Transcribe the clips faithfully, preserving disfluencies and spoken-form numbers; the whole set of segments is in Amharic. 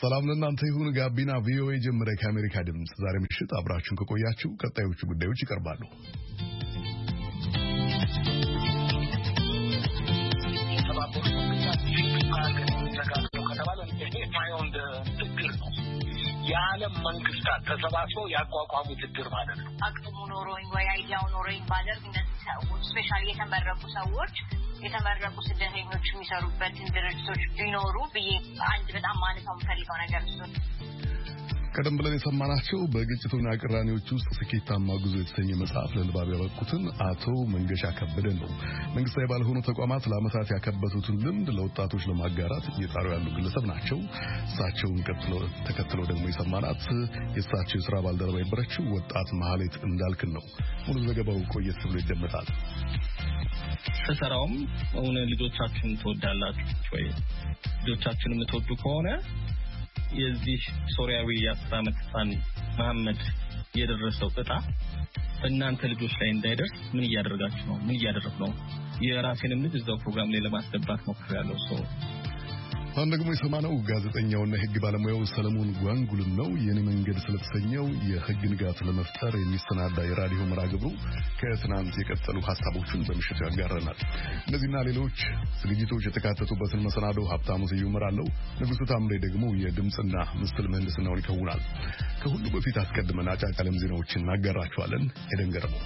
ሰላም ለእናንተ ይሁን። ጋቢና ቪኦኤ ጀመረ። ከአሜሪካ ድምጽ ዛሬ ምሽት አብራችሁን ከቆያችሁ ቀጣዮቹ ጉዳዮች ይቀርባሉ። የዓለም መንግስታት ተሰባስበው ያቋቋሙት ድር ማለት ነው። አቅሙ ኖሮኝ ወይ አይዲያው ኖሮኝ ባደርግ እነዚህ ሰዎች ስፔሻሊ የተመረቁ ሰዎች የተመረቁ ስደተኞች የሚሰሩበትን ድርጅቶች ቢኖሩ ብዬ አንድ በጣም ማንሳው የምፈልገው ነገር ነው። ቀደም ብለን የሰማናቸው በግጭቱና ቅራኔዎች ውስጥ ስኬታማ ጉዞ የተሰኘ መጽሐፍ ለንባብ ያበቁትን አቶ መንገሻ ከበደ ነው። መንግስታዊ ባልሆኑ ተቋማት ለዓመታት ያከበቱትን ልምድ ለወጣቶች ለማጋራት እየጣሩ ያሉ ግለሰብ ናቸው። እሳቸውን ተከትለው ደግሞ የሰማናት የእሳቸው የሥራ ባልደረባ የነበረችው ወጣት መሐሌት እንዳልክን ነው። ሙሉ ዘገባው ቆየት ብሎ ይደመጣል። ተሰራውም እውነ ልጆቻችሁን ትወዳላችሁ ወይ? ልጆቻችሁን የምትወዱ ከሆነ የዚህ ሶሪያዊ የአስር ዓመት ህፃን መሐመድ የደረሰው ዕጣ እናንተ ልጆች ላይ እንዳይደርስ ምን እያደረጋችሁ ነው? ምን እያደረኩ ነው? የራሴንም ልጅ እዛው ፕሮግራም ላይ ለማስገባት ሞክሬያለሁ። ሶ አሁን ደግሞ የሰማነው ጋዜጠኛውና የህግ ባለሙያው ሰለሞን ጓንጉልን ነው። የኔ መንገድ ስለተሰኘው የህግ ንጋት ለመፍጠር የሚሰናዳ የራዲዮ መርሃ ግብሩ ከትናንት የቀጠሉ ሐሳቦችን በምሽቱ ያጋራናል። እነዚህና ሌሎች ዝግጅቶች የተካተቱበትን መሰናዶ ሀብታሙ ስዩም እመራለሁ። ንጉሱ ታምሬ ደግሞ የድምጽና ምስል ምህንድስናውን ይከውናል። ከሁሉ በፊት አስቀድመን አጫጭር ዓለም ዜናዎችን እናጋራችኋለን። ኤደን ገረመው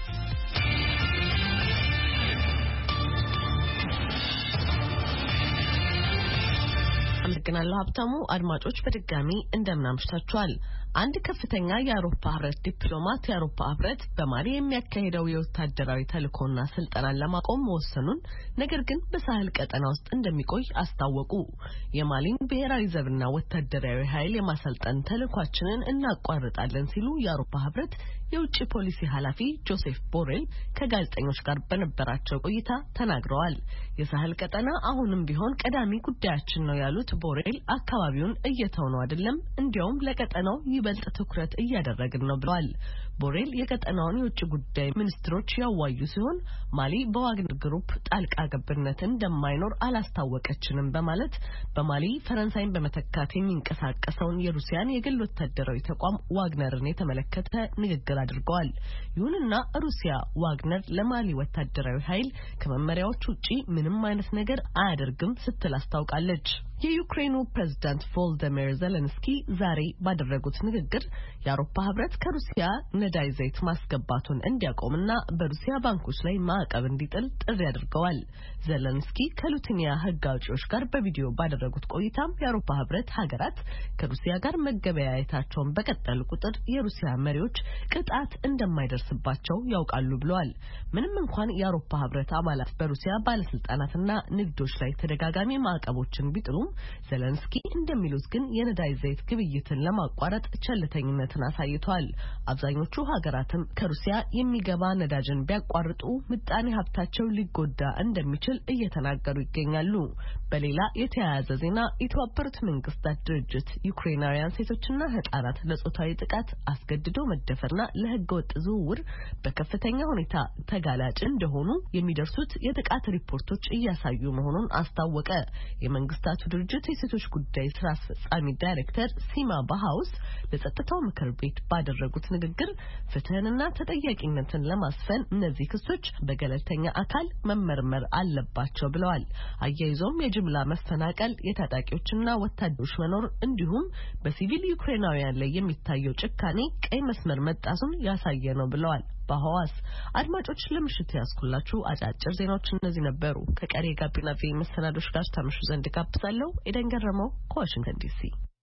አመሰግናለሁ ሀብታሙ። አድማጮች በድጋሚ እንደምናምሽታችኋል። አንድ ከፍተኛ የአውሮፓ ህብረት ዲፕሎማት የአውሮፓ ህብረት በማሊ የሚያካሂደው የወታደራዊ ተልእኮና ስልጠናን ለማቆም መወሰኑን፣ ነገር ግን በሳህል ቀጠና ውስጥ እንደሚቆይ አስታወቁ። የማሊን ብሔራዊ ዘብና ወታደራዊ ኃይል የማሰልጠን ተልእኳችንን እናቋርጣለን ሲሉ የአውሮፓ ህብረት የውጭ ፖሊሲ ኃላፊ ጆሴፍ ቦሬል ከጋዜጠኞች ጋር በነበራቸው ቆይታ ተናግረዋል። የሳህል ቀጠና አሁንም ቢሆን ቀዳሚ ጉዳያችን ነው ያሉት ቦሬል አካባቢውን እየተው ነው አይደለም፣ እንዲያውም ለቀጠናው ይበልጥ ትኩረት እያደረግን ነው ብለዋል። ቦሬል የቀጠናውን የውጭ ጉዳይ ሚኒስትሮች ያዋዩ ሲሆን ማሊ በዋግነር ግሩፕ ጣልቃ ገብነት እንደማይኖር አላስታወቀችንም በማለት በማሊ ፈረንሳይን በመተካት የሚንቀሳቀሰውን የሩሲያን የግል ወታደራዊ ተቋም ዋግነርን የተመለከተ ንግግር አድርገዋል። ይሁንና ሩሲያ ዋግነር ለማሊ ወታደራዊ ኃይል ከመመሪያዎች ውጪ ምንም አይነት ነገር አያደርግም ስትል አስታውቃለች። የዩክሬኑ ፕሬዝዳንት ቮልዲሚር ዜሌንስኪ ዛሬ ባደረጉት ንግግር የአውሮፓ ህብረት ከሩሲያ ነዳጅ ዘይት ማስገባቱን እንዲያቆምና በሩሲያ ባንኮች ላይ ማዕቀብ እንዲጥል ጥሪ አድርገዋል። ዜሌንስኪ ከሊቱዌኒያ ህግ አውጪዎች ጋር በቪዲዮ ባደረጉት ቆይታም የአውሮፓ ህብረት ሀገራት ከሩሲያ ጋር መገበያየታቸውን በቀጠሉ ቁጥር የሩሲያ መሪዎች ቅጣት እንደማይደርስባቸው ያውቃሉ ብለዋል። ምንም እንኳን የአውሮፓ ህብረት አባላት በሩሲያ ባለስልጣናትና ንግዶች ላይ ተደጋጋሚ ማዕቀቦችን ቢጥሉም ዜሌንስኪ እንደሚሉት ግን የነዳጅ ዘይት ግብይትን ለማቋረጥ ቸልተኝነትን አሳይቷል። አብዛኞቹ ሀገራትም ከሩሲያ የሚገባ ነዳጅን ቢያቋርጡ ምጣኔ ሀብታቸው ሊጎዳ እንደሚችል እየተናገሩ ይገኛሉ። በሌላ የተያያዘ ዜና የተባበሩት መንግስታት ድርጅት ዩክሬናውያን ሴቶችና ህጻናት ለጾታዊ ጥቃት፣ አስገድዶ መደፈርና ለህገወጥ ዝውውር በከፍተኛ ሁኔታ ተጋላጭ እንደሆኑ የሚደርሱት የጥቃት ሪፖርቶች እያሳዩ መሆኑን አስታወቀ። የመንግስታቱ ድርጅት የሴቶች ጉዳይ ስራ አስፈጻሚ ዳይሬክተር ሲማ ባሃውስ ለጸጥታው ምክር ቤት ባደረጉት ንግግር ፍትህንና ተጠያቂነትን ለማስፈን እነዚህ ክሶች በገለልተኛ አካል መመርመር አለባቸው ብለዋል። አያይዞም የጅምላ መፈናቀል፣ የታጣቂዎችና ወታደሮች መኖር እንዲሁም በሲቪል ዩክሬናውያን ላይ የሚታየው ጭካኔ ቀይ መስመር መጣሱን ያሳየ ነው ብለዋል። ባሃዋስ አድማጮች ለምሽት ያስኩላችሁ አጫጭር ዜናዎች እነዚህ ነበሩ። ከቀሪ ጋቢና ቪ መሰናዶች ጋር ታምሹ ዘንድ ጋብዛለሁ። ኤደን ገረመው ከዋሽንግተን ዲሲ።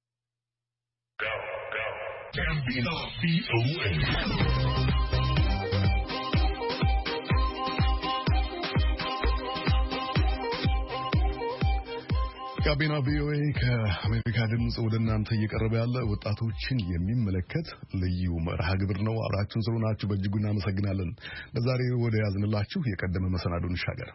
ጋቢና ቪኦኤ ከአሜሪካ ድምጽ ወደ እናንተ እየቀረበ ያለ ወጣቶችን የሚመለከት ልዩ መርሃ ግብር ነው። አብራችሁን ስለሆናችሁ በእጅጉ እናመሰግናለን። ለዛሬ ወደ ያዝንላችሁ የቀደመ መሰናዶ እንሻገር።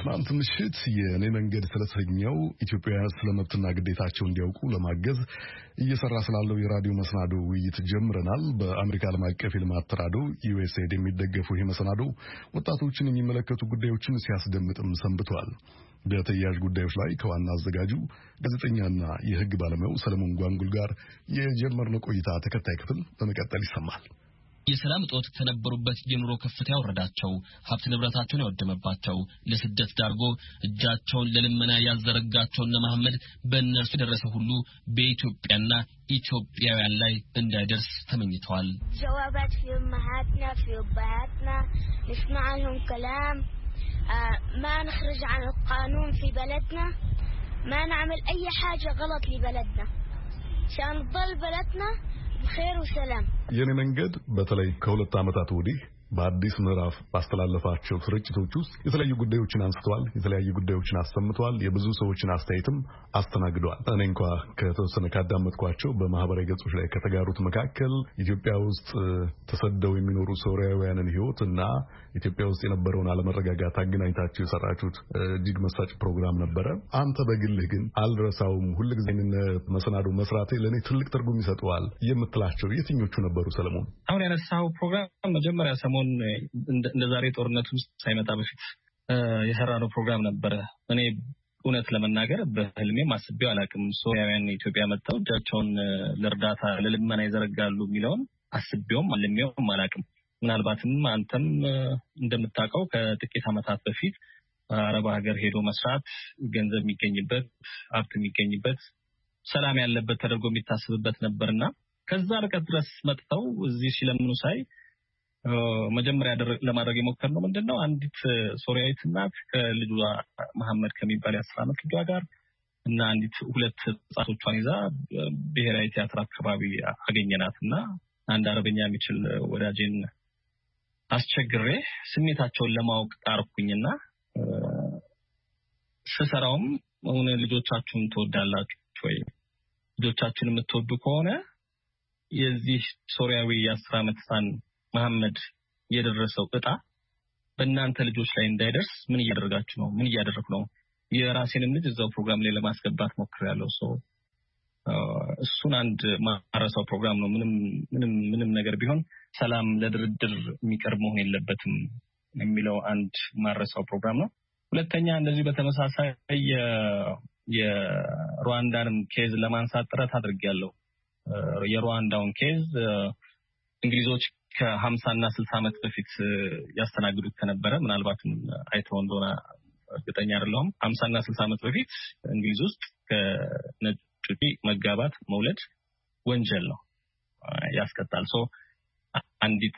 ትናንት ምሽት የኔ መንገድ ስለተሰኘው ኢትዮጵያውያን ስለመብትና ግዴታቸው እንዲያውቁ ለማገዝ እየሰራ ስላለው የራዲዮ መሰናዶ ውይይት ጀምረናል። በአሜሪካ ዓለም አቀፍ የልማት ተራድኦ ዩኤስኤድ የሚደገፈው ይህ መሰናዶ ወጣቶችን የሚመለከቱ ጉዳዮችን ሲያስደምጥም ሰንብቷል። በተያያዥ ጉዳዮች ላይ ከዋና አዘጋጁ ጋዜጠኛና የሕግ ባለሙያው ሰለሞን ጓንጉል ጋር የጀመርነው ቆይታ ተከታይ ክፍል በመቀጠል ይሰማል። የሰላም እጦት ከነበሩበት የኑሮ ከፍታ ያወረዳቸው ሀብት ንብረታቸውን ያወደመባቸው ለስደት ዳርጎ እጃቸውን ለልመና ያዘረጋቸውና መሐመድ በእነርሱ የደረሰ ሁሉ በኢትዮጵያና ኢትዮጵያውያን ላይ እንዳይደርስ ተመኝተዋል። ጀዋባት في امهاتنا في ابهاتنا نسمع لهم كلام ما نخرج عن القانون في بلدنا ما نعمل اي حاجه غلط لبلدنا عشان نضل بلدنا بخير وسلام የኔ መንገድ በተለይ ከሁለት ዓመታት ወዲህ በአዲስ ምዕራፍ ባስተላለፋቸው ስርጭቶች ውስጥ የተለያዩ ጉዳዮችን አንስተዋል፣ የተለያዩ ጉዳዮችን አሰምተዋል፣ የብዙ ሰዎችን አስተያየትም አስተናግደዋል። እኔ እንኳን ከተወሰነ ካዳመጥኳቸው በማህበራዊ ገጾች ላይ ከተጋሩት መካከል ኢትዮጵያ ውስጥ ተሰደው የሚኖሩ ሶሪያውያንን ሕይወትና ኢትዮጵያ ውስጥ የነበረውን አለመረጋጋት አገናኝታችሁ የሰራችሁት እጅግ መሳጭ ፕሮግራም ነበረ። አንተ በግልህ ግን አልረሳውም፣ ሁልጊዜ መሰናዶ መስራቴ ለኔ ትልቅ ትርጉም ይሰጠዋል የምትላቸው የትኞቹ ነበሩ ሰለሞን? አሁን ያነሳው ፕሮግራም መጀመሪያ ሰሞን እንደ ዛሬ ጦርነቱ ሳይመጣ በፊት የሰራነው ፕሮግራም ነበረ። እኔ እውነት ለመናገር በህልሜም አስቤው አላውቅም። ሶሪያውያን ኢትዮጵያ መጥተው እጃቸውን ለእርዳታ ለልመና ይዘረጋሉ የሚለውን አስቤውም አልሜውም አላውቅም። ምናልባትም አንተም እንደምታውቀው ከጥቂት ዓመታት በፊት አረብ ሀገር ሄዶ መስራት ገንዘብ የሚገኝበት ሀብት የሚገኝበት ሰላም ያለበት ተደርጎ የሚታሰብበት ነበርና ከዛ ርቀት ድረስ መጥተው እዚህ ሲለምኑ ሳይ መጀመሪያ ለማድረግ የሞከርነው ምንድነው አንዲት ሶሪያዊት እናት ከልጇ መሐመድ ከሚባል የአስር ዓመት ልጇ ጋር እና አንዲት ሁለት ህጻናቶቿን ይዛ ብሔራዊ ቲያትር አካባቢ አገኘናትና አንድ አረበኛ የሚችል ወዳጄን አስቸግሬ ስሜታቸውን ለማወቅ ጣርኩኝና ስሰራውም አሁን ልጆቻችሁን ትወዳላችሁ ወይ? ልጆቻችሁን የምትወዱ ከሆነ የዚህ ሶሪያዊ የአስር ዓመት ህፃን መሐመድ የደረሰው እጣ በእናንተ ልጆች ላይ እንዳይደርስ ምን እያደረጋችሁ ነው? ምን እያደረኩ ነው? የራሴንም ልጅ እዛው ፕሮግራም ላይ ለማስገባት ሞክሬያለሁ። ሶ እሱን አንድ ማረሳው ፕሮግራም ነው። ምንም ምንም ምንም ነገር ቢሆን ሰላም ለድርድር የሚቀርብ መሆን የለበትም የሚለው አንድ ማረሳው ፕሮግራም ነው። ሁለተኛ እንደዚህ በተመሳሳይ የሩዋንዳንም ኬዝ ለማንሳት ጥረት አድርጌያለሁ። የሩዋንዳውን ኬዝ እንግሊዞች ከሀምሳ እና ስልሳ ዓመት በፊት ያስተናግዱት ከነበረ ምናልባትም አይተው እንደሆነ እርግጠኛ አይደለሁም። ሀምሳ እና ስልሳ ዓመት በፊት እንግሊዝ ውስጥ ከነጭ መጋባት መውለድ ወንጀል ነው፣ ያስቀጣል። ሶ አንዲት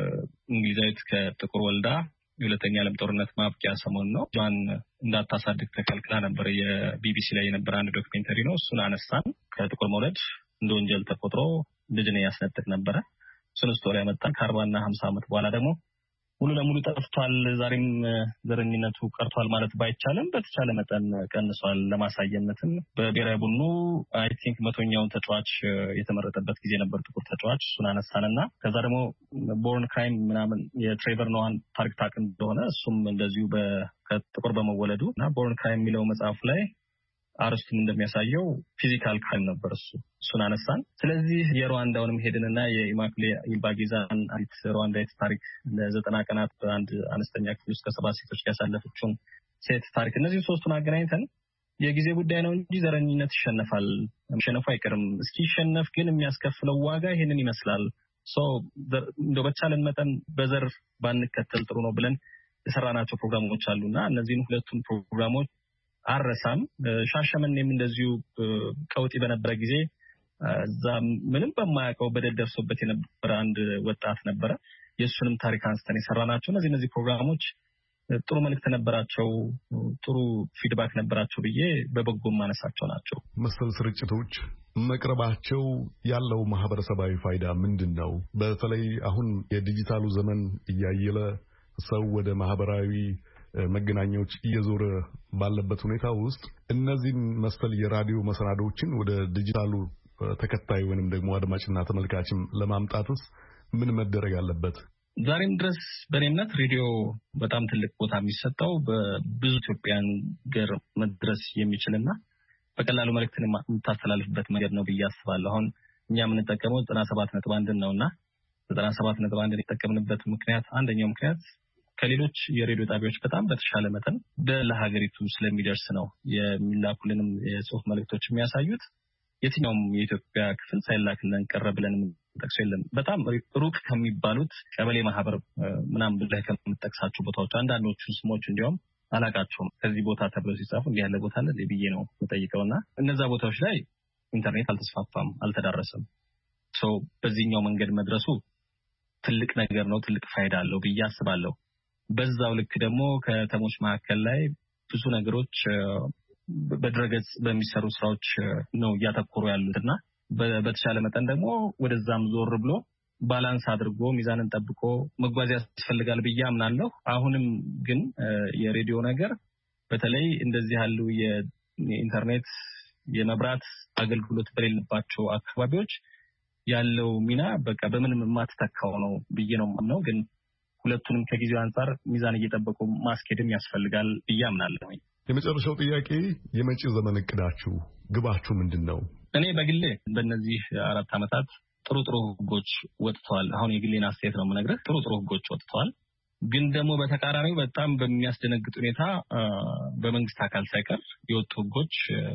እንግሊዛዊት ከጥቁር ወልዳ የሁለተኛ ዓለም ጦርነት ማብቂያ ሰሞን ነው ጃን እንዳታሳድግ ተከልክላ ነበር። የቢቢሲ ላይ የነበረ አንድ ዶክመንተሪ ነው። እሱን አነሳን። ከጥቁር መውለድ እንደ ወንጀል ተቆጥሮ ልጅን ያስነጥቅ ነበረ። እሱን ስቶሪ ያመጣን ከአርባ እና ሀምሳ ዓመት በኋላ ደግሞ ሙሉ ለሙሉ ጠፍቷል። ዛሬም ዘረኝነቱ ቀርቷል ማለት ባይቻልም በተቻለ መጠን ቀንሷል። ለማሳየነትም በብሔራዊ ቡድኑ አይ ቲንክ መቶኛውን ተጫዋች የተመረጠበት ጊዜ ነበር ጥቁር ተጫዋች። እሱን አነሳንና ከዛ ደግሞ ቦርን ክራይም ምናምን የትሬቨር ኖዋን ታሪክ ታውቅ እንደሆነ እሱም እንደዚሁ በጥቁር በመወለዱ እና ቦርን ክራይም የሚለው መጽሐፍ ላይ አርስቱም እንደሚያሳየው ፊዚካል ክራይም ነበር እሱ እሱን አነሳን። ስለዚህ የሩዋንዳውንም ሄድንና የኢማክሌ ኢልባጊዛን አንዲት ሩዋንዳዊት ታሪክ ለዘጠና ቀናት በአንድ አነስተኛ ክፍል ውስጥ ከሰባት ሴቶች ያሳለፈችውን ሴት ታሪክ እነዚህ ሶስቱን አገናኝተን የጊዜ ጉዳይ ነው እንጂ ዘረኝነት ይሸነፋል፣ መሸነፉ አይቀርም። እስኪ ሸነፍ ግን የሚያስከፍለው ዋጋ ይሄንን ይመስላል። ሶ እንደው በቻለን መጠን በዘር ባንከተል ጥሩ ነው ብለን የሰራናቸው ፕሮግራሞች አሉና እነዚህን ሁለቱን ፕሮግራሞች አረሳም። ሻሸመኔም እንደዚሁ ቀውጢ በነበረ ጊዜ እዛ ምንም በማያውቀው በደል ደርሶበት የነበረ አንድ ወጣት ነበረ። የእሱንም ታሪክ አንስተን የሰራናቸው እነዚህ እነዚህ ፕሮግራሞች ጥሩ መልእክት ነበራቸው፣ ጥሩ ፊድባክ ነበራቸው ብዬ በበጎ ማነሳቸው ናቸው። መሰል ስርጭቶች መቅረባቸው ያለው ማህበረሰባዊ ፋይዳ ምንድን ነው? በተለይ አሁን የዲጂታሉ ዘመን እያየለ ሰው ወደ ማህበራዊ መገናኛዎች እየዞረ ባለበት ሁኔታ ውስጥ እነዚህን መሰል የራዲዮ መሰናዶዎችን ወደ ዲጂታሉ ተከታይ ወይንም ደግሞ አድማጭና ተመልካችም ለማምጣትስ ምን መደረግ አለበት? ዛሬም ድረስ በእኔነት ሬዲዮ በጣም ትልቅ ቦታ የሚሰጠው በብዙ ኢትዮጵያን ገር መድረስ የሚችልና በቀላሉ መልእክትን የምታስተላልፍበት መንገድ ነው ብዬ አስባለሁ። አሁን እኛ የምንጠቀመው ዘጠና ሰባት ነጥብ አንድ ነውና ዘጠና ሰባት ነጥብ አንድ የተጠቀምንበት ምክንያት አንደኛው ምክንያት ከሌሎች የሬዲዮ ጣቢያዎች በጣም በተሻለ መጠን ለሀገሪቱ ስለሚደርስ ነው። የሚላኩልንም የጽሁፍ መልእክቶች የሚያሳዩት የትኛውም የኢትዮጵያ ክፍል ሳይላክልን ቀረ ብለን ጠቅሶ የለም። በጣም ሩቅ ከሚባሉት ቀበሌ ማህበር ምናምን ብለህ ከምትጠቅሳቸው ቦታዎች አንዳንዶቹ ስሞች እንዲያውም አላቃቸውም። ከዚህ ቦታ ተብሎ ሲጻፉ እንዲህ ያለ ቦታ አለ ለብዬ ነው የምጠይቀውና እነዛ ቦታዎች ላይ ኢንተርኔት አልተስፋፋም፣ አልተዳረሰም። ሶ በዚህኛው መንገድ መድረሱ ትልቅ ነገር ነው፣ ትልቅ ፋይዳ አለው ብዬ አስባለሁ። በዛው ልክ ደግሞ ከተሞች መካከል ላይ ብዙ ነገሮች በድረገጽ በሚሰሩ ስራዎች ነው እያተኮሩ ያሉትና በተሻለ መጠን ደግሞ ወደዛም ዞር ብሎ ባላንስ አድርጎ ሚዛንን ጠብቆ መጓዝ ያስፈልጋል ብዬ አምናለሁ። አሁንም ግን የሬዲዮ ነገር በተለይ እንደዚህ ያሉ የኢንተርኔት የመብራት አገልግሎት በሌለባቸው አካባቢዎች ያለው ሚና በቃ በምንም የማትተካው ነው ብዬ ነው የማምነው። ግን ሁለቱንም ከጊዜው አንፃር ሚዛን እየጠበቁ ማስኬድም ያስፈልጋል ብዬ አምናለሁ። የመጨረሻው ጥያቄ የመጪ ዘመን እቅዳችሁ ግባችሁ ምንድነው? እኔ በግሌ በእነዚህ አራት ዓመታት ጥሩ ጥሩ ህጎች ወጥተዋል። አሁን የግሌን አስተያየት ነው የምነግርህ። ጥሩ ጥሩ ህጎች ወጥተዋል። ግን ደግሞ በተቃራኒው በጣም በሚያስደነግጥ ሁኔታ በመንግስት አካል ሳይቀር የወጡ ህጎች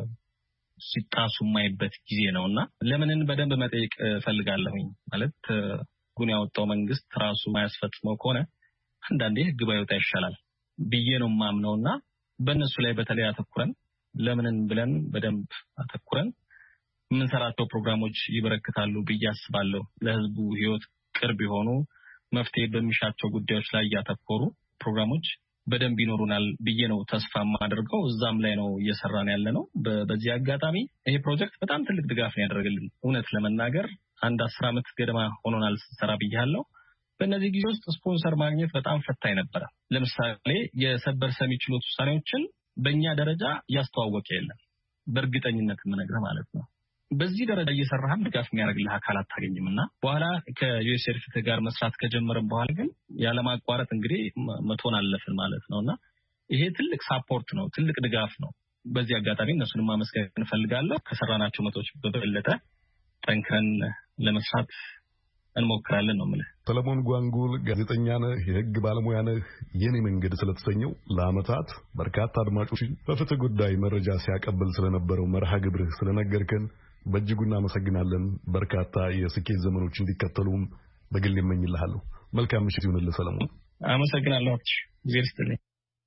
ሲጣሱ የማይበት ጊዜ ነውና ለምንን በደንብ መጠየቅ ፈልጋለሁኝ። ማለት ጉን ያወጣው መንግስት ራሱ ማያስፈጽመው ከሆነ አንዳንዴ ህግ ባይወጣ ይሻላል ብዬ ነው የማምነውና በእነሱ ላይ በተለይ አተኩረን ለምንን ብለን በደንብ አተኩረን የምንሰራቸው ፕሮግራሞች ይበረክታሉ ብዬ አስባለሁ። ለህዝቡ ህይወት ቅርብ የሆኑ መፍትሄ በሚሻቸው ጉዳዮች ላይ ያተኮሩ ፕሮግራሞች በደንብ ይኖሩናል ብዬ ነው ተስፋ ማድረገው። እዛም ላይ ነው እየሰራን ያለነው። በዚህ አጋጣሚ ይሄ ፕሮጀክት በጣም ትልቅ ድጋፍ ነው ያደረገልን። እውነት ለመናገር አንድ አስር ዓመት ገደማ ሆኖናል ስንሰራ ብያለሁ። በእነዚህ ጊዜ ውስጥ ስፖንሰር ማግኘት በጣም ፈታኝ ነበር። ለምሳሌ የሰበር ሰሚ ችሎት ውሳኔዎችን በእኛ ደረጃ ያስተዋወቀ የለም። በእርግጠኝነት የምነግርህ ማለት ነው። በዚህ ደረጃ እየሰራህም ድጋፍ የሚያደርግልህ አካል አታገኝምና በኋላ ከዩኤስኤርፊ ጋር መስራት ከጀመረን በኋላ ግን ያለማቋረጥ እንግዲህ መቶን አለፍን ማለት ነውና ይሄ ትልቅ ሳፖርት ነው፣ ትልቅ ድጋፍ ነው። በዚህ አጋጣሚ እነሱንም ማመስገን እንፈልጋለሁ። ከሰራናቸው መቶች በበለጠ ጠንክረን ለመስራት እንሞክራለን ነው ማለት። ሰለሞን ጓንጉል ጋዜጠኛ ነህ፣ የህግ ባለሙያ ነህ። የኔ መንገድ ስለተሰኘው ለአመታት በርካታ አድማጮችን በፍትህ ጉዳይ መረጃ ሲያቀብል ስለነበረው መርሃ ግብርህ ስለነገርከን በእጅጉ እናመሰግናለን። በርካታ የስኬት ዘመኖች እንዲከተሉም በግል እመኝልሃለሁ። መልካም ምሽት ይሁንልህ ሰለሞን። አመሰግናለሁ። እግዚአብሔር ይስጥልኝ።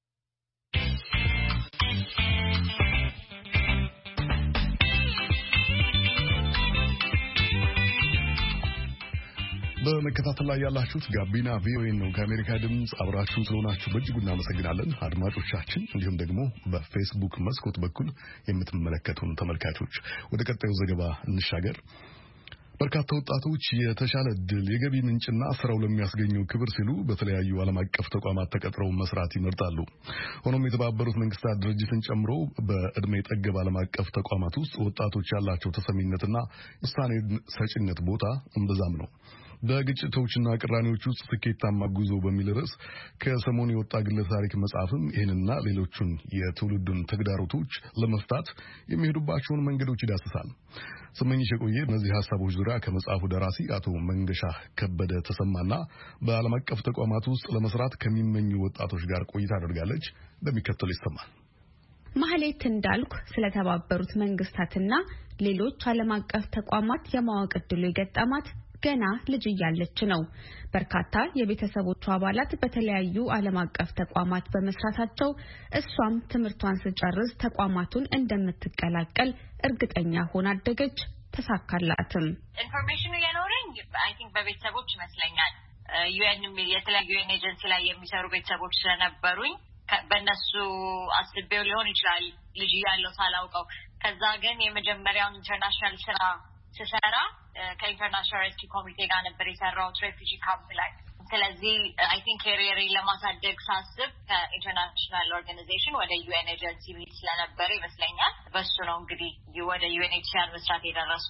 በመከታተል ላይ ያላችሁት ጋቢና ቪኦኤ ነው። ከአሜሪካ ድምጽ አብራችሁን ስለሆናችሁ በእጅጉ እናመሰግናለን አድማጮቻችን፣ እንዲሁም ደግሞ በፌስቡክ መስኮት በኩል የምትመለከቱን ተመልካቾች። ወደ ቀጣዩ ዘገባ እንሻገር። በርካታ ወጣቶች የተሻለ እድል፣ የገቢ ምንጭና ስራው ለሚያስገኘው ክብር ሲሉ በተለያዩ ዓለም አቀፍ ተቋማት ተቀጥረው መስራት ይመርጣሉ። ሆኖም የተባበሩት መንግስታት ድርጅትን ጨምሮ በእድሜ ጠገብ ዓለም አቀፍ ተቋማት ውስጥ ወጣቶች ያላቸው ተሰሚነትና ውሳኔ ሰጪነት ቦታ እምብዛም ነው። በግጭቶችና ቅራኔዎች ውስጥ ስኬታማ ጉዞ በሚል ርዕስ ከሰሞኑ የወጣ ግለ ታሪክ መጽሐፍም ይህንና ሌሎቹን የትውልዱን ተግዳሮቶች ለመፍታት የሚሄዱባቸውን መንገዶች ይዳስሳል። ስመኝሽ የቆየ እነዚህ ሀሳቦች ዙሪያ ከመጽሐፉ ደራሲ አቶ መንገሻ ከበደ ተሰማና በዓለም አቀፍ ተቋማት ውስጥ ለመስራት ከሚመኙ ወጣቶች ጋር ቆይታ አድርጋለች። እንደሚከተለው ይሰማል። ማህሌት እንዳልኩ ስለተባበሩት መንግስታትና ሌሎች ዓለም አቀፍ ተቋማት የማወቅ ዕድሉ የገጠማት ገና ልጅ እያለች ነው። በርካታ የቤተሰቦቿ አባላት በተለያዩ ዓለም አቀፍ ተቋማት በመስራታቸው እሷም ትምህርቷን ስጨርስ ተቋማቱን እንደምትቀላቀል እርግጠኛ ሆና አደገች። ተሳካላትም። ኢንፎርሜሽኑ የኖረኝ አይ ቲንክ በቤተሰቦች ይመስለኛል። ዩኤን የተለያዩ ዩኤን ኤጀንሲ ላይ የሚሰሩ ቤተሰቦች ስለነበሩኝ በእነሱ አስቤው ሊሆን ይችላል ልጅ ያለው ሳላውቀው። ከዛ ግን የመጀመሪያውን ኢንተርናሽናል ስራ ስሰራ ከኢንተርናሽናል ሬስኪ ኮሚቴ ጋር ነበር የሰራሁት ሬፊጂ ካምፕ ላይ። ስለዚህ አይ ቲንክ ካሪየሬ ለማሳደግ ሳስብ ከኢንተርናሽናል ኦርጋናይዜሽን ወደ ዩኤን ኤጀንሲ ስለነበረ ይመስለኛል በሱ ነው እንግዲህ ወደ ዩኤንኤችሲአር መስራት የደረስኩት።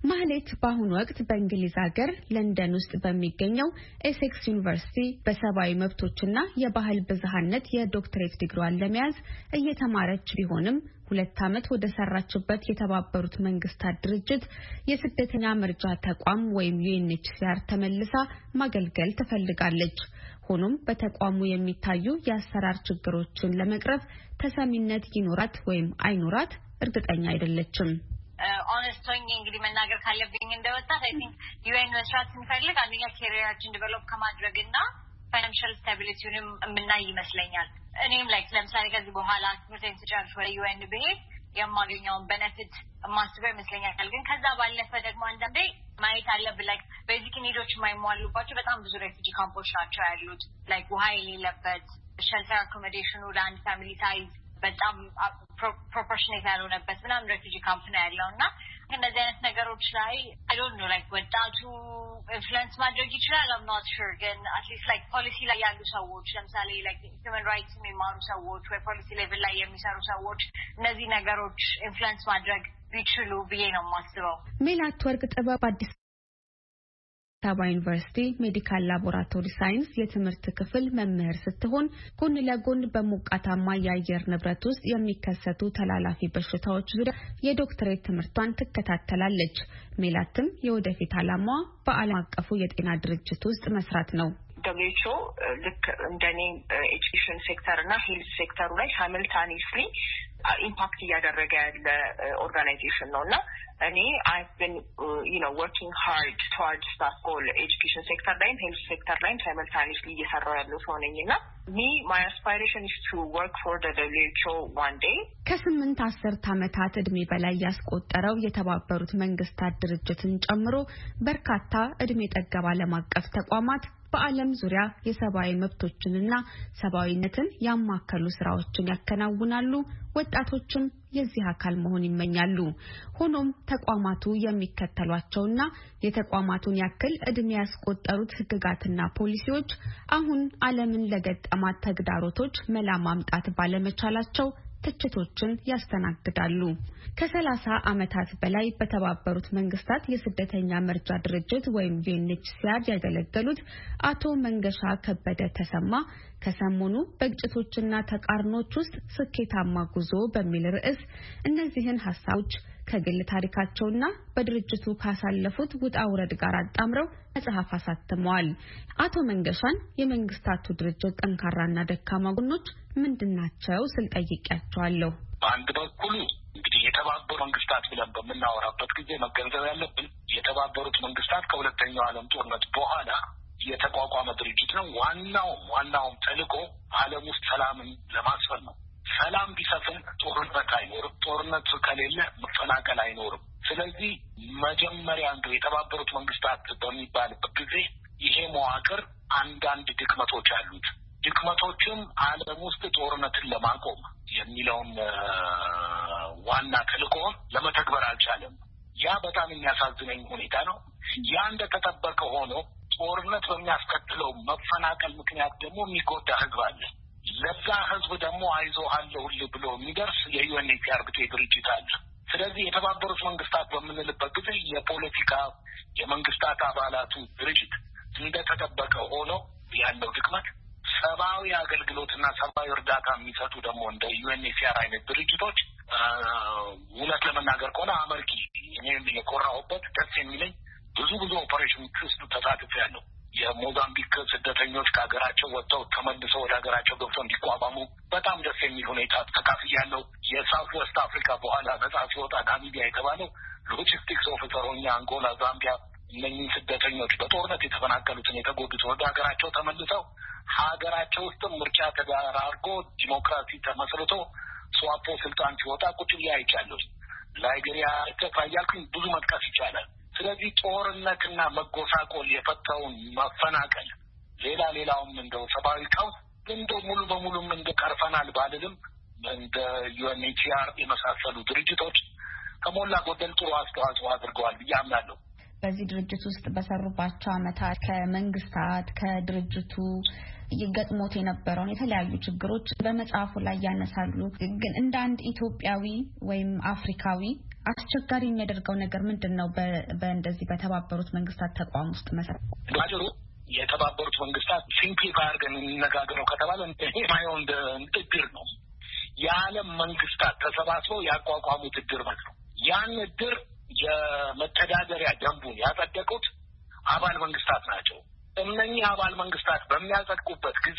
ማህሌት በአሁኑ ወቅት በእንግሊዝ ሀገር ለንደን ውስጥ በሚገኘው ኤሴክስ ዩኒቨርሲቲ በሰብአዊ መብቶችና የባህል ብዝሃነት የዶክትሬት ዲግሪዋን ለመያዝ እየተማረች ቢሆንም ሁለት ዓመት ወደ ሰራችበት የተባበሩት መንግስታት ድርጅት የስደተኛ መርጃ ተቋም ወይም ዩኤንኤችሲአር ተመልሳ ማገልገል ትፈልጋለች። ሆኖም በተቋሙ የሚታዩ የአሰራር ችግሮችን ለመቅረፍ ተሰሚነት ይኖራት ወይም አይኖራት እርግጠኛ አይደለችም። ኦነስት ሆኜ እንግዲህ መናገር ካለብኝ እንደወጣት አይ ቲንክ ዩኤን መስራት ስንፈልግ አንደኛ ኬሪየራችን ዲቨሎፕ ከማድረግና ፋይናንሻል ስታቢሊቲውንም የምናይ ይመስለኛል። እኔም ላይክ ለምሳሌ ከዚህ በኋላ ትምህርቴን ስጨርስ ወደ ዩኤን ብሄድ የማገኘውን ቤኔፊት የማስበው ይመስለኛል። ግን ከዛ ባለፈ ደግሞ አንዳንዴ ማየት አለብን ላይክ ቤዚክ ኒዶች የማይሟሉባቸው በጣም ብዙ ሬፊጂ ካምፖች ናቸው ያሉት። ላይክ ውሃ የሌለበት፣ ሸልተር አኮሞዴሽኑ ለአንድ ፋሚሊ ሳይዝ በጣም ፕሮፖርሽኔት ያልሆነበት ምናምን ሬፊጂ ካምፕ ነው ያለው እና እንደዚህ አይነት ነገሮች ላይ አይ ዶንት ኖ ላይክ ወጣቱ ኢንፍሉዌንስ ማድረግ ይችላል። አም ኖት ሹር ግን አትሊስት ላይክ ፖሊሲ ላይ ያሉ ሰዎች ለምሳሌ ላይክ ሂውማን ራይትስ የሚማሩ ሰዎች ወይ ፖሊሲ ሌቭል ላይ የሚሰሩ ሰዎች እነዚህ ነገሮች ኢንፍሉዌንስ ማድረግ ቢችሉ ብዬ ነው የማስበው። ሜላት ወርቅ ጥበብ አዲስ አበባ ዩኒቨርሲቲ ሜዲካል ላቦራቶሪ ሳይንስ የትምህርት ክፍል መምህር ስትሆን ጎን ለጎን በሞቃታማ የአየር ንብረት ውስጥ የሚከሰቱ ተላላፊ በሽታዎች ዙሪያ የዶክትሬት ትምህርቷን ትከታተላለች። ሜላትም የወደፊት ዓላማዋ በዓለም አቀፉ የጤና ድርጅት ውስጥ መስራት ነው። ደብሊው ልክ እንደኔ ኤጁኬሽን ሴክተር እና ሄልዝ ሴክተሩ ላይ ሳይመልታኒየስሊ ኢምፓክት እያደረገ ያለ ኦርጋናይዜሽን ነውና እኔ I've been uh, you know working hard towards that goal education sector line health sector line simultaneously እየሰራው ያለው ሰው ነኝና me my aspiration is to work for the W H O one day ከስምንት አስርት ዓመታት እድሜ በላይ ያስቆጠረው የተባበሩት መንግስታት ድርጅትን ጨምሮ በርካታ እድሜ ጠገብ ዓለም አቀፍ ተቋማት በዓለም ዙሪያ የሰብአዊ መብቶችንና ሰብአዊነትን ያማከሉ ስራዎችን ያከናውናሉ። ወጣቶችም የዚህ አካል መሆን ይመኛሉ። ሆኖም ተቋማቱ የሚከተሏቸውና የተቋማቱን ያክል እድሜ ያስቆጠሩት ህግጋትና ፖሊሲዎች አሁን ዓለምን ለገጠማት ተግዳሮቶች መላ ማምጣት ባለመቻላቸው ትችቶችን ያስተናግዳሉ። ከሰላሳ ዓመታት በላይ በተባበሩት መንግስታት የስደተኛ መርጃ ድርጅት ወይም ዩኤንኤችሲአር ያገለገሉት አቶ መንገሻ ከበደ ተሰማ ከሰሞኑ በግጭቶችና ተቃርኖች ውስጥ ስኬታማ ጉዞ በሚል ርዕስ እነዚህን ሐሳቦች ከግል ታሪካቸውና በድርጅቱ ካሳለፉት ውጣ ውረድ ጋር አጣምረው መጽሐፍ አሳትመዋል። አቶ መንገሻን የመንግስታቱ ድርጅት ጠንካራና ደካማ ጎኖች ምንድናቸው ስል ጠይቄያቸዋለሁ። በአንድ በኩል እንግዲህ የተባበሩት መንግስታት ብለን በምናወራበት ጊዜ መገንዘብ ያለብን የተባበሩት መንግስታት ከሁለተኛው ዓለም ጦርነት በኋላ የተቋቋመ ድርጅት ነው። ዋናው ዋናው ተልዕኮ ዓለም ውስጥ ሰላምን ለማስፈን ነው። ሰላም ቢሰፍን ጦርነት አይኖርም። ጦርነት ከሌለ መፈናቀል አይኖርም። ስለዚህ መጀመሪያ እንደው የተባበሩት መንግስታት በሚባልበት ጊዜ ይሄ መዋቅር አንዳንድ ድክመቶች አሉት። ድክመቶችም ዓለም ውስጥ ጦርነትን ለማቆም የሚለውን ዋና ተልዕኮውን ለመተግበር አልቻለም። ያ በጣም የሚያሳዝነኝ ሁኔታ ነው። ያ እንደተጠበቀ ሆኖ ጦርነት በሚያስከትለው መፈናቀል ምክንያት ደግሞ የሚጎዳ ህዝብ አለ። ለዛ ህዝብ ደግሞ አይዞህ አለሁልህ ብሎ የሚደርስ የዩኤንኤችሲአር ብጤ ድርጅት አለ። ስለዚህ የተባበሩት መንግስታት በምንልበት ጊዜ የፖለቲካ የመንግስታት አባላቱ ድርጅት እንደተጠበቀ ሆኖ ያለው ድክመት፣ ሰብአዊ አገልግሎትና ሰብአዊ እርዳታ የሚሰጡ ደግሞ እንደ ዩኤንኤችሲአር አይነት ድርጅቶች እውነት ለመናገር ከሆነ አመርቂ እኔም የኮራሁበት ደስ የሚለኝ ብዙ ብዙ ኦፐሬሽኖች ውስጥ ተሳትፌያለሁ። የሞዛምቢክ ስደተኞች ከሀገራቸው ወጥተው ተመልሰው ወደ ሀገራቸው ገብተው እንዲቋቋሙ በጣም ደስ የሚል ሁኔታ ተካፍያለሁ። የሳውት ዌስት አፍሪካ በኋላ ነጻ ሲወጣ ናሚቢያ የተባለው ሎጂስቲክስ ኦፊሰር ሆኜ አንጎላ፣ ዛምቢያ እነኚህ ስደተኞች በጦርነት የተፈናቀሉትን የተጎዱት ወደ ሀገራቸው ተመልሰው ሀገራቸው ውስጥ ምርጫ ተደራርጎ ዲሞክራሲ ተመስርቶ ስዋፖ ስልጣን ሲወጣ ቁጭ ብዬ አይቻለሁ። ላይቤሪያ ተፋያልኩኝ ብዙ መጥቀስ ይቻላል። ስለዚህ ጦርነትና መጎሳቆል የፈታውን መፈናቀል ሌላ ሌላውም እንደው ሰብአዊ ቀውስ እንደው ሙሉ በሙሉም እንደው ቀርፈናል ባልልም እንደ ዩኤንኤችሲአር የመሳሰሉ ድርጅቶች ከሞላ ጎደል ጥሩ አስተዋጽኦ አድርገዋል ብዬ አምናለሁ። በዚህ ድርጅት ውስጥ በሰሩባቸው ዓመታት ከመንግስታት ከድርጅቱ ይገጥሞት የነበረውን የተለያዩ ችግሮች በመጽሐፉ ላይ ያነሳሉ። ግን እንደ አንድ ኢትዮጵያዊ ወይም አፍሪካዊ አስቸጋሪ የሚያደርገው ነገር ምንድነው? በእንደዚህ በተባበሩት መንግስታት ተቋም ውስጥ መሰረት ባጭሩ የተባበሩት መንግስታት ሲምፕሊፋይ አድርገን እንነጋገረው ከተባለ የማየው እንደ እድር ነው። የዓለም መንግስታት ተሰባስበው ያቋቋሙት እድር ማለት ነው። ያን እድር የመተዳደሪያ ደንቡን ያጸደቁት አባል መንግስታት ናቸው። እነኚህ አባል መንግስታት በሚያጸድቁበት ጊዜ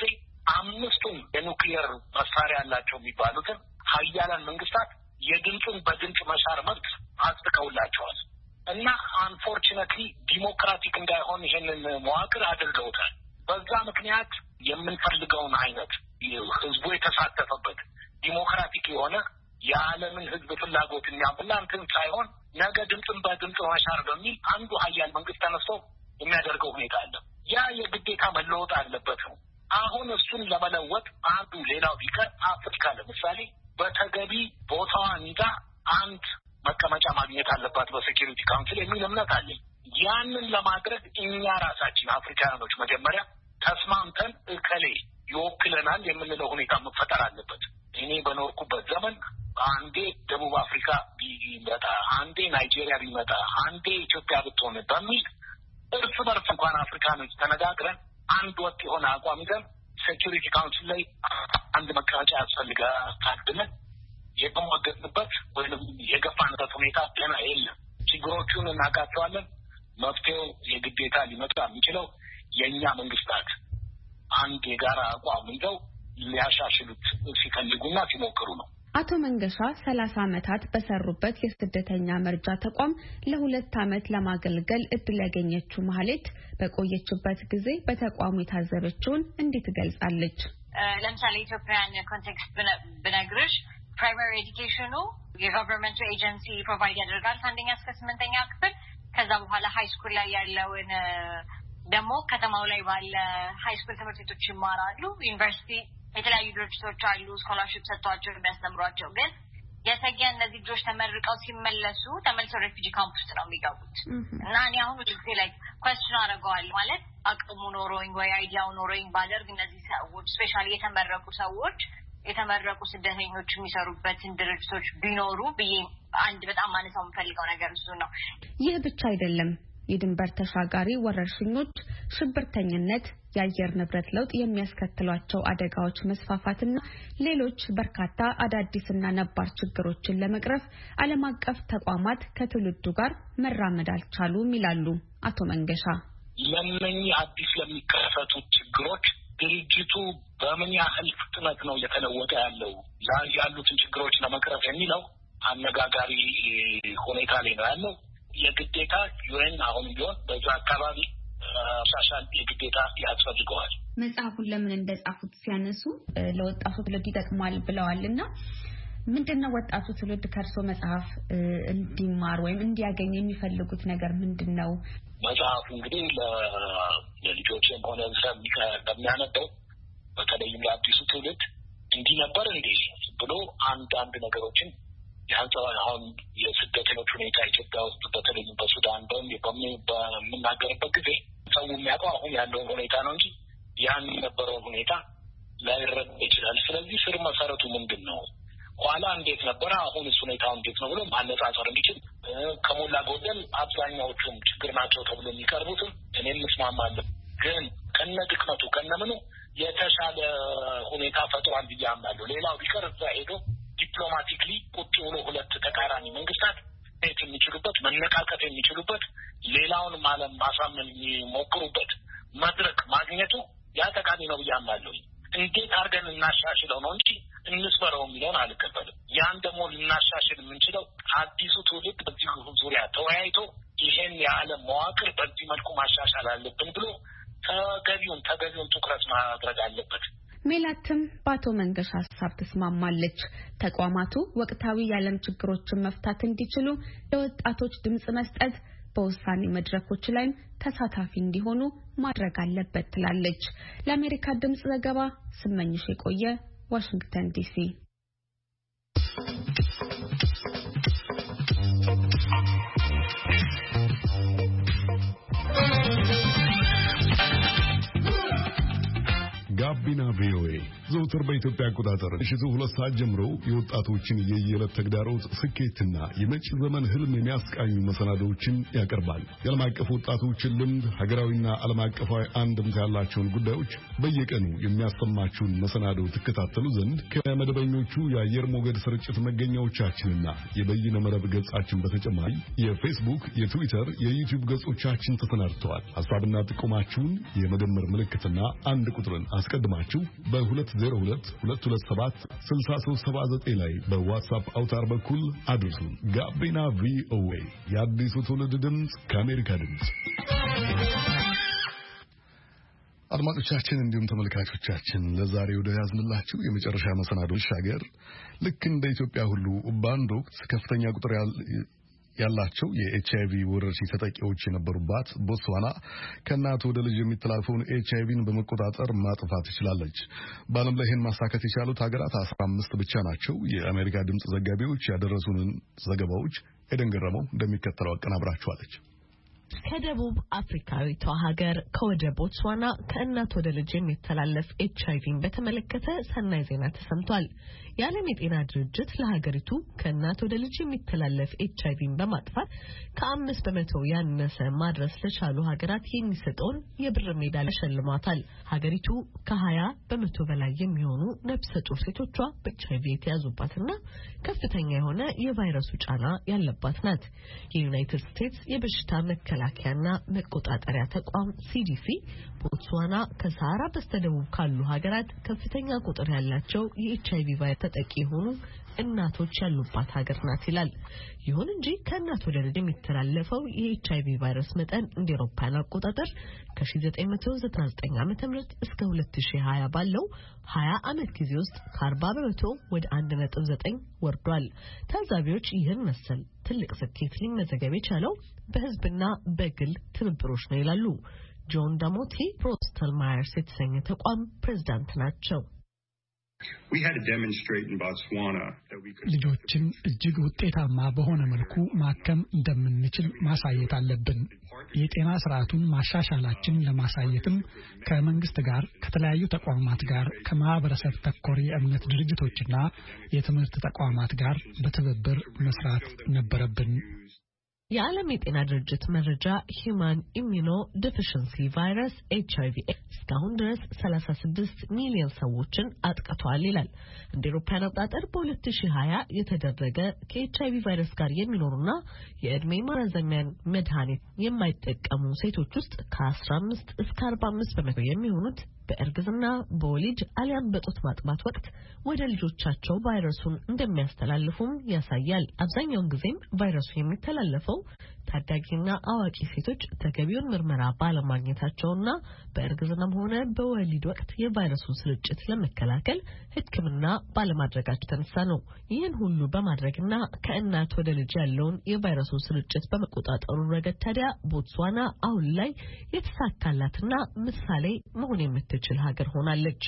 አምስቱም የኑክሊየር መሳሪያ ያላቸው የሚባሉትን ሀያላን መንግስታት የድምፁን በድምፅ መሻር መብት አጽድቀውላቸዋል እና አንፎርቹኔትሊ ዲሞክራቲክ እንዳይሆን ይሄንን መዋቅር አድርገውታል። በዛ ምክንያት የምንፈልገውን አይነት ህዝቡ የተሳተፈበት ዲሞክራቲክ የሆነ የዓለምን ህዝብ ፍላጎት የሚያሟላ እንትን ሳይሆን ነገ ድምፅን በድምፅ መሻር በሚል አንዱ ሀያል መንግስት ተነስቶ የሚያደርገው ሁኔታ አለ። ያ የግዴታ መለወጥ አለበት ነው። አሁን እሱን ለመለወጥ አንዱ ሌላው ቢቀር አፍሪካ ለምሳሌ በተገቢ ቦታዋን ይዛ አንድ መቀመጫ ማግኘት አለባት በሴኪሪቲ ካውንስል የሚል እምነት አለኝ። ያንን ለማድረግ እኛ ራሳችን አፍሪካኖች መጀመሪያ ተስማምተን እከሌ ይወክለናል የምንለው ሁኔታ መፈጠር አለበት። እኔ በኖርኩበት ዘመን አንዴ ደቡብ አፍሪካ ቢመጣ፣ አንዴ ናይጄሪያ ቢመጣ፣ አንዴ ኢትዮጵያ ብትሆን በሚል እርስ በርስ እንኳን አፍሪካኖች ተነጋግረን አንድ ወጥ የሆነ አቋም ይዘን ሴኪሪቲ ካውንስል ላይ አንድ መቀመጫ ያስፈልጋል ብለን የተሟገትንበት ወይም የገፋንበት ሁኔታ ገና የለም። ችግሮቹን እናውቃቸዋለን። መፍትሄው የግዴታ ሊመጣ የሚችለው የእኛ መንግስታት አንድ የጋራ አቋም ይዘው ሊያሻሽሉት ሲፈልጉና ሲሞክሩ ነው። አቶ መንገሻ ሰላሳ ዓመታት በሰሩበት የስደተኛ መርጃ ተቋም ለሁለት ዓመት ለማገልገል እድል ያገኘችው ማህሌት በቆየችበት ጊዜ በተቋሙ የታዘበችውን እንዴት ትገልጻለች? ለምሳሌ ኢትዮጵያን ኮንቴክስት ብነግርሽ ፕራይመሪ ኤዱኬሽኑ የገቨርንመንት ኤጀንሲ ፕሮቫይድ ያደርጋል ከአንደኛ እስከ ስምንተኛ ክፍል። ከዛ በኋላ ሃይ ስኩል ላይ ያለውን ደግሞ ከተማው ላይ ባለ ሃይ ስኩል ትምህርት ቤቶች ይማራሉ። ዩኒቨርሲቲ የተለያዩ ድርጅቶች አሉ ስኮላርሺፕ ሰጥቷቸው የሚያስተምሯቸው። ግን የተገኘ እነዚህ ልጆች ተመርቀው ሲመለሱ ተመልሰው ሬፊጂ ካምፕ ውስጥ ነው የሚገቡት እና እኔ አሁን ጊዜ ላይ ኮስችን አደርገዋል ማለት አቅሙ ኖሮኝ ወይ አይዲያው ኖሮኝ ባደርግ እነዚህ ሰዎች ስፔሻሊ የተመረቁ ሰዎች የተመረቁ ስደተኞች የሚሰሩበትን ድርጅቶች ቢኖሩ ብዬ አንድ በጣም ማነሳው የምፈልገው ነገር እሱ ነው። ይህ ብቻ አይደለም። የድንበር ተሻጋሪ ወረርሽኞች፣ ሽብርተኝነት፣ የአየር ንብረት ለውጥ የሚያስከትሏቸው አደጋዎች መስፋፋትና ሌሎች በርካታ አዳዲስና ነባር ችግሮችን ለመቅረፍ ዓለም አቀፍ ተቋማት ከትውልዱ ጋር መራመድ አልቻሉም ይላሉ አቶ መንገሻ። ለእነኚህ አዲስ ለሚከሰቱ ችግሮች ድርጅቱ በምን ያህል ፍጥነት ነው እየተለወጠ ያለው ያሉትን ችግሮች ለመቅረፍ የሚለው አነጋጋሪ ሁኔታ ላይ ነው ያለው። የግዴታ ዩኤን አሁን ቢሆን በዛ አካባቢ ሻሻል የግዴታ ያስፈልገዋል። መጽሐፉን ለምን እንደጻፉት ሲያነሱ ለወጣቱ ትውልድ ይጠቅማል ብለዋልና ምንድነው ወጣቱ ትውልድ ከርሶ መጽሐፍ እንዲማር ወይም እንዲያገኝ የሚፈልጉት ነገር ምንድነው? መጽሐፉ እንግዲህ ለልጆችም ሆነ ለሚያነበው በተለይም ለአዲሱ ትውልድ እንዲህ ነበር እንዴ ብሎ አንድ አንድ ነገሮችን ያንተዋል። አሁን የስደተኞች ሁኔታ ኢትዮጵያ ውስጥ በተለይም በሱዳን በምናገርበት ጊዜ ሰው የሚያውቀው አሁን ያለውን ሁኔታ ነው እንጂ ያን የነበረውን ሁኔታ ላይረዳ ይችላል። ስለዚህ ስር መሰረቱ ምንድን ነው፣ ኋላ እንዴት ነበረ፣ አሁን እሱ ሁኔታው እንዴት ነው ብሎ ማነጻጸር እንዲችል ከሞላ ጎደል አብዛኛዎቹም ችግር ናቸው ተብሎ የሚቀርቡትም እኔም እስማማለሁ። ግን ከነ ድክመቱ ከነምኑ የተሻለ ሁኔታ ፈጥሯል ብዬ አምናለሁ። ሌላው ቢቀር እዛ ሄዶ ዲፕሎማቲክሊ ቁጭ ብሎ ሁለት ተቃራኒ መንግስታት ሄት የሚችሉበት መነቃቀፍ የሚችሉበት ሌላውን ዓለም ማሳመን የሚሞክሩበት መድረክ ማግኘቱ ያ ጠቃሚ ነው ብዬ አምናለሁ። እንዴት አድርገን እናሻሽለው ነው እንጂ እንስበረው የሚለውን አልቀበልም። ያን ደግሞ ልናሻሽል የምንችለው አዲሱ ትውልድ በዚህ ዙሪያ ተወያይቶ ይሄን የዓለም መዋቅር በዚህ መልኩ ማሻሻል አለብን ብሎ ተገቢውን ተገቢውን ትኩረት ማድረግ አለበት። ሜላትም በአቶ መንገሻ ሀሳብ ተስማማለች። ተቋማቱ ወቅታዊ የዓለም ችግሮችን መፍታት እንዲችሉ ለወጣቶች ድምጽ መስጠት፣ በውሳኔ መድረኮች ላይ ተሳታፊ እንዲሆኑ ማድረግ አለበት ትላለች። ለአሜሪካ ድምጽ ዘገባ ስመኝሽ የቆየ ዋሽንግተን ዲሲ። ጋቢና ቪኦኤ ዘውትር በኢትዮጵያ አቆጣጠር ምሽቱ ሁለት ሰዓት ጀምሮ የወጣቶችን የየዕለት ተግዳሮት ስኬትና የመጪ ዘመን ህልም የሚያስቃኙ መሰናዶዎችን ያቀርባል። የዓለም አቀፍ ወጣቶችን ልምድ፣ ሀገራዊና ዓለም አቀፋዊ አንድምታ ያላቸውን ጉዳዮች በየቀኑ የሚያሰማችሁን መሰናዶ ትከታተሉ ዘንድ ከመደበኞቹ የአየር ሞገድ ስርጭት መገኛዎቻችንና የበይነ መረብ ገጻችን በተጨማሪ የፌስቡክ፣ የትዊተር፣ የዩቲዩብ ገጾቻችን ተሰናድተዋል። ሐሳብና ጥቆማችሁን የመደመር ምልክትና አንድ ቁጥርን አስቀድማችሁ በሁለት ዜሮ ሁለት ሁለት ሁለት ሰባት ስልሳ ሦስት ሰባ ዘጠኝ ላይ በዋትስአፕ አውታር በኩል አድርሱ። ጋቢና ቪኦኤ የአዲሱ ትውልድ ድምፅ ከአሜሪካ ድምፅ። አድማጮቻችን እንዲሁም ተመልካቾቻችን ለዛሬ ወደ ያዝንላችሁ የመጨረሻ መሰናዶ ሻገር ልክ እንደ ኢትዮጵያ ሁሉ በአንድ ወቅት ከፍተኛ ቁጥር ያላቸው የኤችአይቪ ወረርሽኝ ተጠቂዎች የነበሩባት ቦትስዋና ከእናት ወደ ልጅ የሚተላለፈውን ኤችአይቪን በመቆጣጠር ማጥፋት ትችላለች። በዓለም ላይ ይህን ማሳካት የቻሉት ሀገራት አስራ አምስት ብቻ ናቸው። የአሜሪካ ድምፅ ዘጋቢዎች ያደረሱንን ዘገባዎች ኤደን ገረመው እንደሚከተለው አቀናብራችኋለች። ከደቡብ አፍሪካዊቷ ሀገር ከወደ ቦትስዋና ከእናት ወደ ልጅ የሚተላለፍ ኤችአይቪን በተመለከተ ሰናይ ዜና ተሰምቷል። የዓለም የጤና ድርጅት ለሀገሪቱ ከእናት ወደ ልጅ የሚተላለፍ ኤችአይቪን በማጥፋት ከአምስት በመቶ ያነሰ ማድረስ ለቻሉ ሀገራት የሚሰጠውን የብር ሜዳሊያ ሸልሟታል። ሀገሪቱ ከሀያ በመቶ በላይ የሚሆኑ ነፍሰ ጡር ሴቶቿ በኤችአይቪ የተያዙባትና ከፍተኛ የሆነ የቫይረሱ ጫና ያለባት ናት። የዩናይትድ ስቴትስ የበሽታ መከላከያና መቆጣጠሪያ ተቋም ሲዲሲ ቦትስዋና ከሰሃራ በስተደቡብ ካሉ ሀገራት ከፍተኛ ቁጥር ያላቸው የኤችአይቪ ቫይረስ ተጠቂ የሆኑ እናቶች ያሉባት ሀገር ናት ይላል። ይሁን እንጂ ከእናት ወደ ልጅ የሚተላለፈው የኤችአይቪ ቫይረስ መጠን እንደ አውሮፓውያን አቆጣጠር ከ1999 ዓመተ ምህረት እስከ ሁለት ሺህ ሀያ ባለው ሀያ ዓመት ጊዜ ውስጥ ከአርባ በመቶ ወደ አንድ ነጥብ ዘጠኝ ወርዷል። ታዛቢዎች ይህን መሰል ትልቅ ስኬት ሊመዘገብ የቻለው በህዝብና በግል ትብብሮች ነው ይላሉ። ጆን ዳሞቲ ብሮስተል ማየርስ የተሰኘ ተቋም ፕሬዝዳንት ናቸው። ልጆችን እጅግ ውጤታማ በሆነ መልኩ ማከም እንደምንችል ማሳየት አለብን። የጤና ስርዓቱን ማሻሻላችን ለማሳየትም ከመንግስት ጋር፣ ከተለያዩ ተቋማት ጋር፣ ከማህበረሰብ ተኮር የእምነት ድርጅቶችና የትምህርት ተቋማት ጋር በትብብር መስራት ነበረብን። የዓለም የጤና ድርጅት መረጃ ሂዩማን ኢሚዩኖ ዲፊሽንሲ ቫይረስ ኤችአይቪ እስካሁን ድረስ ሰላሳ ስድስት ሚሊዮን ሰዎችን አጥቅቷል ይላል። እንደ አውሮፓውያን አቆጣጠር በሁለት ሺህ ሀያ የተደረገ ከኤችአይቪ ቫይረስ ጋር የሚኖሩና የእድሜ ማራዘሚያን መድኃኒት የማይጠቀሙ ሴቶች ውስጥ ከአስራ አምስት እስከ አርባ አምስት በመቶ የሚሆኑት በእርግዝና በወሊድ አሊያም በጡት ማጥባት ወቅት ወደ ልጆቻቸው ቫይረሱን እንደሚያስተላልፉም ያሳያል። አብዛኛውን ጊዜም ቫይረሱ የሚተላለፈው ታዳጊና አዋቂ ሴቶች ተገቢውን ምርመራ ባለማግኘታቸውና በእርግዝናም ሆነ በወሊድ ወቅት የቫይረሱን ስርጭት ለመከላከል ሕክምና ባለማድረጋቸው የተነሳ ነው። ይህን ሁሉ በማድረግና ከእናት ወደ ልጅ ያለውን የቫይረሱን ስርጭት በመቆጣጠሩ ረገድ ታዲያ ቦትስዋና አሁን ላይ የተሳካላትና ምሳሌ መሆን የምትችል ሀገር ሆናለች።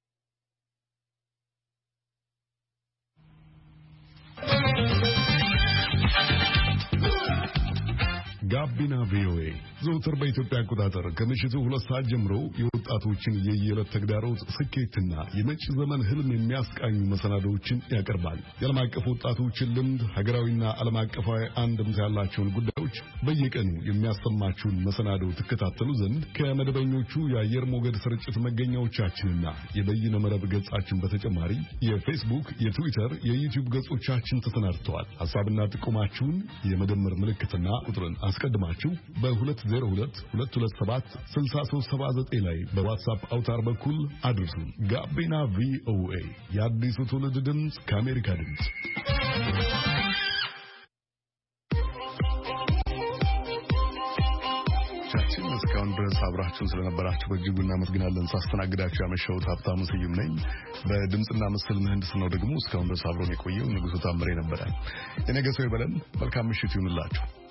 ጋቢና ቪኦኤ ዘውትር በኢትዮጵያ አቆጣጠር ከምሽቱ ሁለት ሰዓት ጀምሮ የወጣቶችን የየዕለት ተግዳሮት ስኬትና የመጪ ዘመን ህልም የሚያስቃኙ መሰናዶዎችን ያቀርባል። የዓለም አቀፍ ወጣቶችን ልምድ፣ ሀገራዊና ዓለም አቀፋዊ አንድምታ ያላቸውን ጉዳዮች በየቀኑ የሚያሰማችሁን መሰናዶ ትከታተሉ ዘንድ ከመደበኞቹ የአየር ሞገድ ስርጭት መገኛዎቻችንና የበይነ መረብ ገጻችን በተጨማሪ የፌስቡክ፣ የትዊተር፣ የዩቲዩብ ገጾቻችን ተሰናድተዋል። ሐሳብና ጥቆማችሁን የመደመር ምልክትና ቁጥርን አስቀድማችሁ በሁለት ዜሮ ሁለት ሁለት ሁለት ሰባት ስልሳ ሦስት ሰባ ዘጠኝ ላይ በዋትስአፕ አውታር በኩል አድርሱ። ጋቢና ቪኦኤ የአዲሱ ትውልድ ድምፅ ከአሜሪካ ድምፅ። እስካሁን ድረስ አብራችሁን ስለነበራችሁ በእጅጉ እናመሰግናለን። ሳስተናግዳችሁ ያመሸሁት ሀብታሙ ስዩም ነኝ። በድምፅና ምስል ምህንድስናው ደግሞ እስካሁን ድረስ አብሮን የቆየው ንጉሱ ታምሬ ነበረ። የነገ ሰው ይበለን። መልካም ምሽት ይሁንላችሁ።